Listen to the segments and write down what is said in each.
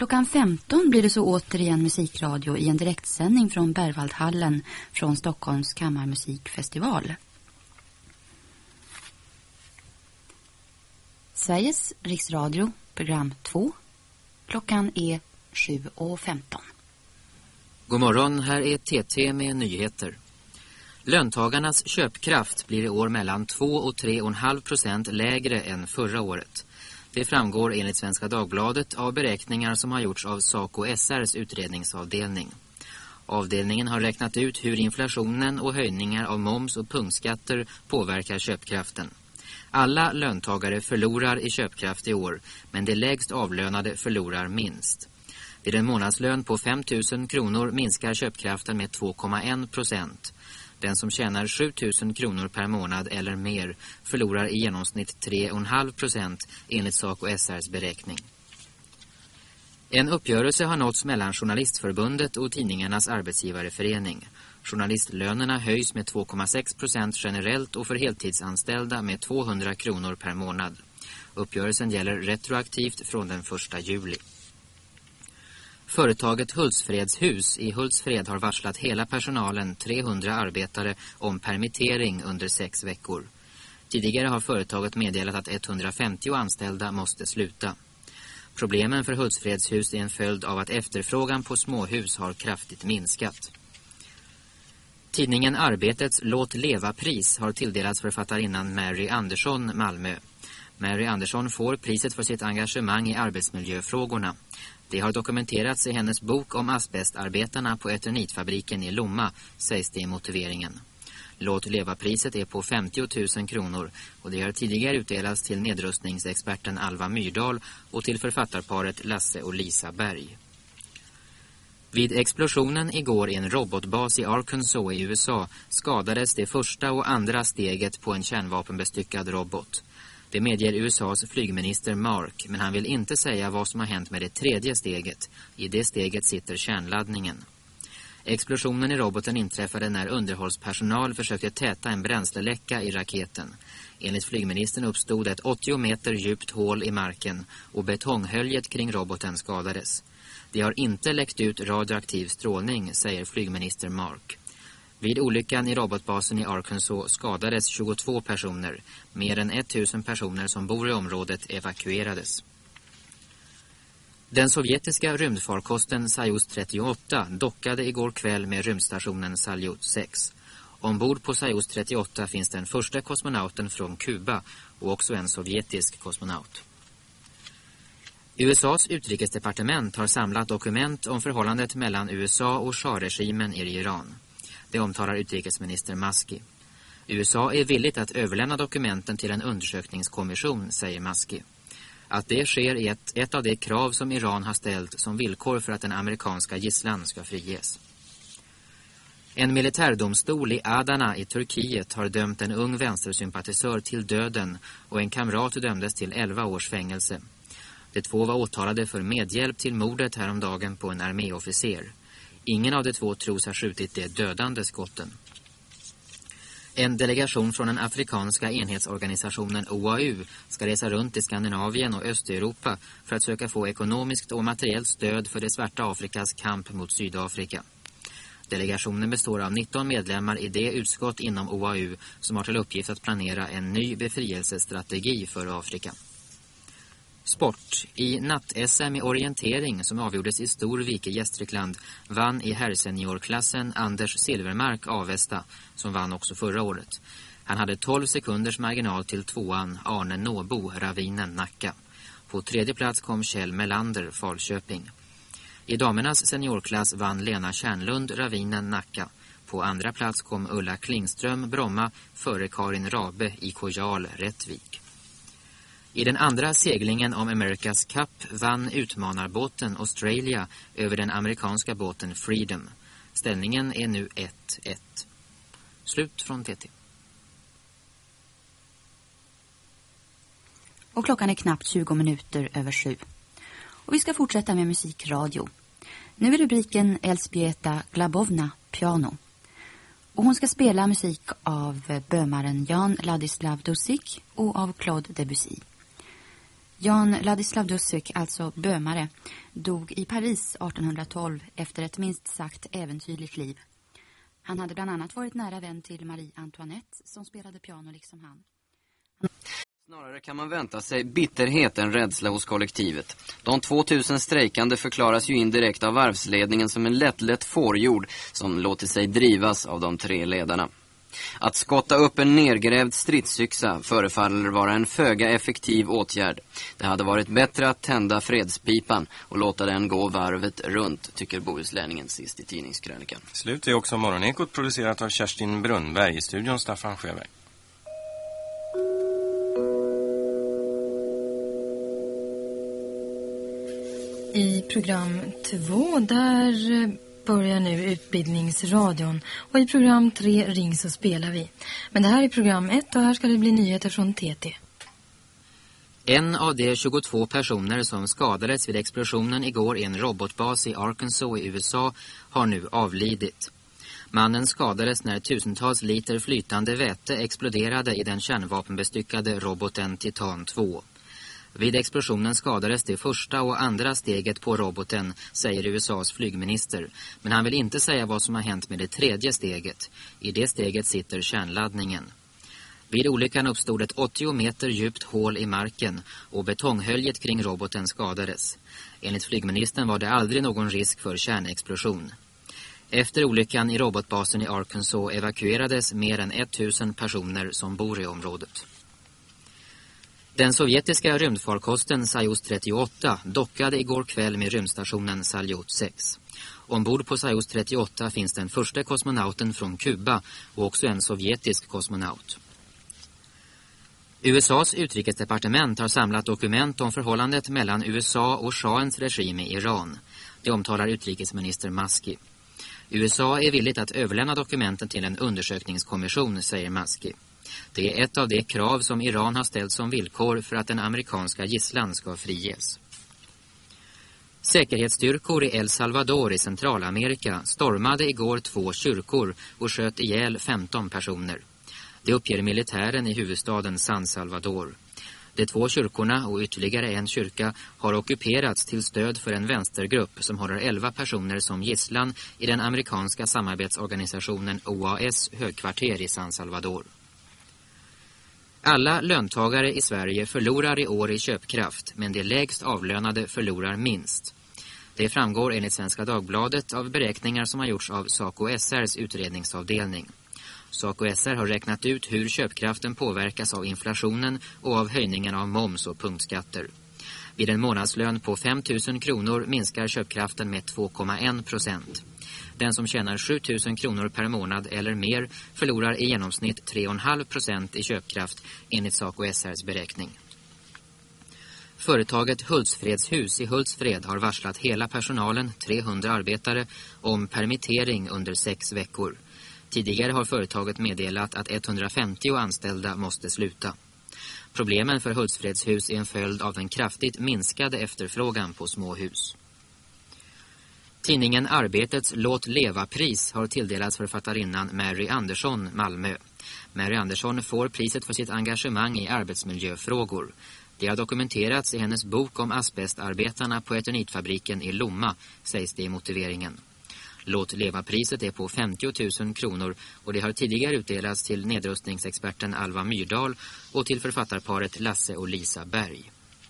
Klockan 15 blir det så återigen musikradio i en direktsändning från Berwaldhallen från Stockholms kammarmusikfestival. Sveriges riksradio, program 2. Klockan är 7:15. God morgon, här är TT med nyheter. Löntagarnas köpkraft blir i år mellan 2 och 3,5% lägre än förra året. Det framgår enligt Svenska Dagbladet av beräkningar som har gjorts av SACO/SR:s utredningsavdelning. Avdelningen har räknat ut hur inflationen och höjningar av moms och punktskatter påverkar köpkraften. Alla löntagare förlorar i köpkraft i år, men de lägst avlönade förlorar minst. Vid en månadslön på 5 000 kronor minskar köpkraften med 2,1%. Den som tjänar 7 000 kronor per månad eller mer förlorar i genomsnitt 3,5% enligt SACO/SR:s beräkning. En uppgörelse har nåtts mellan Journalistförbundet och Tidningarnas arbetsgivareförening. Journalistlönerna höjs med 2,6% generellt och för heltidsanställda med 200 kronor per månad. Uppgörelsen gäller retroaktivt från den 1 juli. Företaget Hultsfredshus i Hultsfred har varslat hela personalen, 300 arbetare, om permittering under 6 veckor. Tidigare har företaget meddelat att 150 anställda måste sluta. Problemen för Hultsfredshus är en följd av att efterfrågan på småhus har kraftigt minskat. Tidningen Arbetets Låt leva-pris har tilldelats författarinnan Mary Andersson, Malmö. Mary Andersson får priset för sitt engagemang i arbetsmiljöfrågorna. Det har dokumenterats i hennes bok om asbestarbetarna på eternitfabriken i Lomma, sägs det i motiveringen. Låt leva-priset är på 50 000 kronor och det har tidigare utdelats till nedrustningsexperten Alva Myrdal och till författarparet Lasse och Lisa Berg. Vid explosionen igår i en robotbas i Arkansas i USA skadades det första och andra steget på en kärnvapenbestyckad robot. Det medger USAs flygminister Mark, men han vill inte säga vad som har hänt med det tredje steget. I det steget sitter kärnladdningen. Explosionen i roboten inträffade när underhållspersonal försökte täta en bränsleläcka i raketen. Enligt flygministern uppstod ett 80 meter djupt hål i marken och betonghöljet kring roboten skadades. Det har inte läckt ut radioaktiv strålning, säger flygminister Mark. Vid olyckan i robotbasen i Arkansas skadades 22 personer. Mer än 1000 personer som bor i området evakuerades. Den sovjetiska rymdfarkosten Soyuz 38 dockade igår kväll med rymdstationen Salyut 6. Ombord på Soyuz 38 finns den första kosmonauten från Kuba och också en sovjetisk kosmonaut. USAs utrikesdepartement har samlat dokument om förhållandet mellan USA och Shah-regimen i Iran. Det omtalar utrikesminister Maski. USA är villigt att överlämna dokumenten till en undersökningskommission, säger Maski. Att det sker är ett av de krav som Iran har ställt som villkor för att den amerikanska gisslan ska friges. En militärdomstol i Adana i Turkiet har dömt en ung vänstersympatisör till döden och en kamrat dömdes till 11 års fängelse. De två var åtalade för medhjälp till mordet häromdagen på en arméofficer. Ingen av de två tros ha skjutit de dödande skotten. En delegation från den afrikanska enhetsorganisationen OAU ska resa runt i Skandinavien och Östeuropa för att söka få ekonomiskt och materiellt stöd för det svarta Afrikas kamp mot Sydafrika. Delegationen består av 19 medlemmar i det utskott inom OAU som har till uppgift att planera en ny befrielsestrategi för Afrika. Sport. I natt-SM i orientering som avgjordes i Storvik i Gästrikland vann i herrseniorklassen Anders Silvermark Avesta, som vann också förra året. Han hade 12 sekunders marginal till tvåan Arne Nåbo, Ravinen, Nacka. På tredje plats kom Kjell Melander, Falköping. I damernas seniorklass vann Lena Kärnlund, Ravinen, Nacka. På andra plats kom Ulla Klingström, Bromma, före Karin Rabe i Kojal, Rättvik. I den andra seglingen om America's Cup vann utmanarbåten Australia över den amerikanska båten Freedom. Ställningen är nu 1-1. Slut från TT. Och klockan är knappt 20 minuter över 7. Och vi ska fortsätta med musikradio. Nu är rubriken Elzbieta Glabovna, piano. Och hon ska spela musik av bömaren Jan Ladislav Dusik och av Claude Debussy. Jan Ladislav Dussek, alltså bömare, dog i Paris 1812 efter ett minst sagt äventyrligt liv. Han hade bland annat varit nära vän till Marie Antoinette som spelade piano liksom han. Snarare kan man vänta sig bitterhet än rädsla hos kollektivet. De 2000 strejkande förklaras ju indirekt av varvsledningen som en lätt fårjord som låter sig drivas av de 3 ledarna. Att skotta upp en nergrävd stridsyxa förefaller vara en föga effektiv åtgärd. Det hade varit bättre att tända fredspipan och låta den gå varvet runt, tycker Bohuslänningen sist i tidningskrönikan. Slut är också Morgonekot, producerat av Kerstin Brunnberg, i studion Staffan Sjöberg. I program 2 där börjar nu Utbildningsradion och i program 3 Ring så spelar vi. Men det här är program 1 och här ska det bli nyheter från TT. En av de 22 personer som skadades vid explosionen igår i en robotbas i Arkansas i USA har nu avlidit. Mannen skadades när tusentals liter flytande väte exploderade i den kärnvapenbestyckade roboten Titan 2. Vid explosionen skadades det första och andra steget på roboten, säger USAs flygminister. Men han vill inte säga vad som har hänt med det tredje steget. I det steget sitter kärnladdningen. Vid olyckan uppstod ett 80 meter djupt hål i marken och betonghöljet kring roboten skadades. Enligt flygministern var det aldrig någon risk för kärnexplosion. Efter olyckan i robotbasen i Arkansas evakuerades mer än 1000 personer som bor i området. Den sovjetiska rymdfarkosten Soyuz 38 dockade igår kväll med rymdstationen Salyut 6. Ombord på Soyuz 38 finns den första kosmonauten från Kuba och också en sovjetisk kosmonaut. USAs utrikesdepartement har samlat dokument om förhållandet mellan USA och shahens regim i Iran. Det omtalar utrikesminister Maski. USA är villigt att överlämna dokumenten till en undersökningskommission, säger Maski. Det är ett av de krav som Iran har ställt som villkor för att den amerikanska gisslan ska friges. Säkerhetsstyrkor i El Salvador i Centralamerika stormade igår 2 kyrkor och sköt ihjäl 15 personer. Det uppger militären i huvudstaden San Salvador. De 2 kyrkorna och ytterligare en kyrka har ockuperats till stöd för en vänstergrupp som håller 11 personer som gisslan i den amerikanska samarbetsorganisationen OAS högkvarter i San Salvador. Alla löntagare i Sverige förlorar i år i köpkraft, men de lägst avlönade förlorar minst. Det framgår enligt Svenska Dagbladet av beräkningar som har gjorts av SACO/SR:s utredningsavdelning. SACO/SR har räknat ut hur köpkraften påverkas av inflationen och av höjningen av moms och punktskatter. Vid en månadslön på 5 000 kronor minskar köpkraften med 2,1%. Den som tjänar 7 000 kronor per månad eller mer förlorar i genomsnitt 3,5% i köpkraft enligt SACO/SR:s beräkning. Företaget Hultsfredshus i Hultsfred har varslat hela personalen, 300 arbetare, om permittering under 6 veckor. Tidigare har företaget meddelat att 150 anställda måste sluta. Problemen för Hultsfredshus är en följd av den kraftigt minskade efterfrågan på småhus. Tidningen Arbetets Låt leva-pris har tilldelats författarinnan Mary Andersson, Malmö. Mary Andersson får priset för sitt engagemang i arbetsmiljöfrågor. Det har dokumenterats i hennes bok om asbestarbetarna på eternitfabriken i Lomma, sägs det i motiveringen. Låt leva-priset är på 50 000 kronor och det har tidigare utdelats till nedrustningsexperten Alva Myrdal och till författarparet Lasse och Lisa Berg.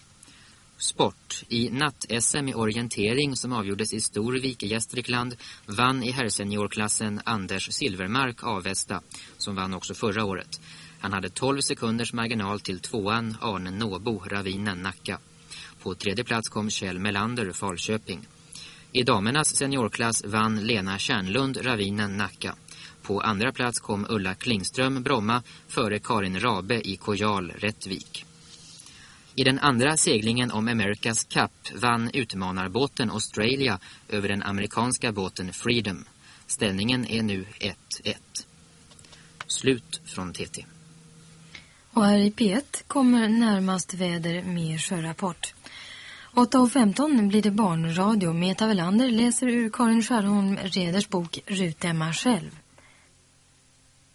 Sport. I natt-SM i orientering som avgjordes i Storvik i Gästrikland vann i herrseniorklassen Anders Silvermark Avesta, som vann också förra året. Han hade 12 sekunders marginal till 2an Arne Nåbo, Ravinen, Nacka. På tredje plats kom Kjell Melander, Falköping. I damernas seniorklass vann Lena Kärnlund, Ravinen, Nacka. På andra plats kom Ulla Klingström, Bromma, före Karin Rabe i Kojal, Rättvik. I den andra seglingen om America's Cup vann utmanarbåten Australia över den amerikanska båten Freedom. Ställningen är nu 1-1. Slut från TT. Och här i P1 kommer närmast väder med sjörapport. 8:15 blir det barnradio. Meta Welander läser ur Karin Skärholm Reders bok Rutemma själv.